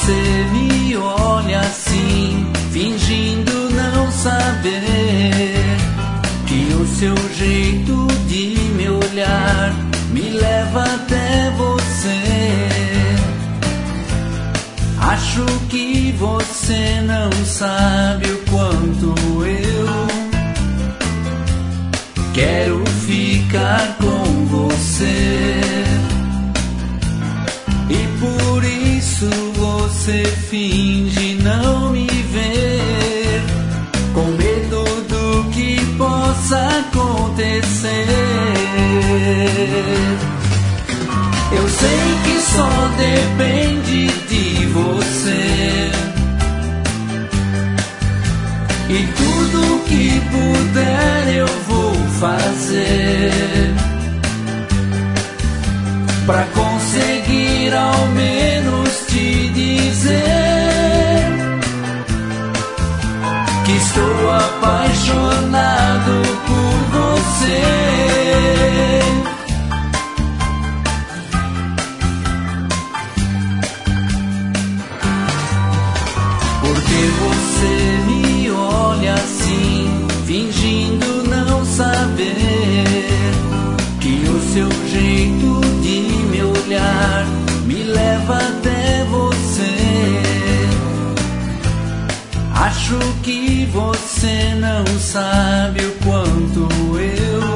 você me olha assim, fingindo não saber que o seu jeito de me olhar me leva até você. Acho que você não sabe o quanto eu quero ficar com você. E por isso você finge não me ver, com medo do que possa acontecer. Eu sei que só depende de você, e tudo que puder eu vou fazer pra conseguir ao menos te dizer que estou apaixonado por você. Porque você me olha assim, fingindo não saber que o seu jeito de me olhar me leva até você. Acho que você não sabe o quanto eu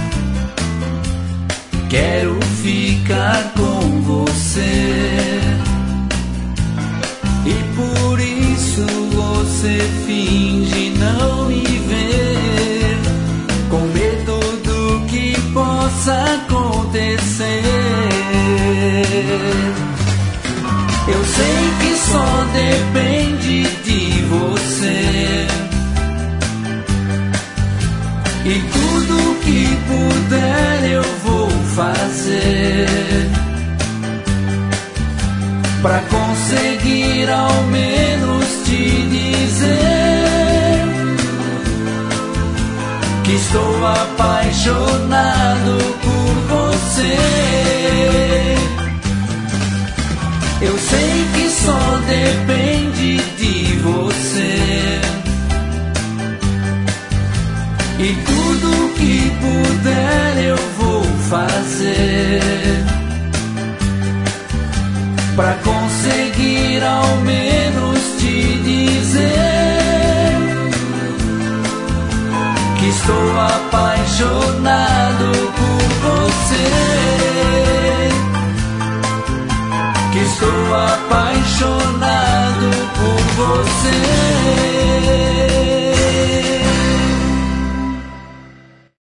quero ficar com você. E por isso você finge não me ver, com medo do que possa acontecer. Eu sei que só depende de você, e tudo que puder eu vou fazer pra conseguir ao menos te dizer que estou apaixonado por você. Eu sei que só depende de você, e tudo que puder eu vou fazer pra conseguir ao menos te dizer que estou apaixonado por você. Que estou apaixonado por você.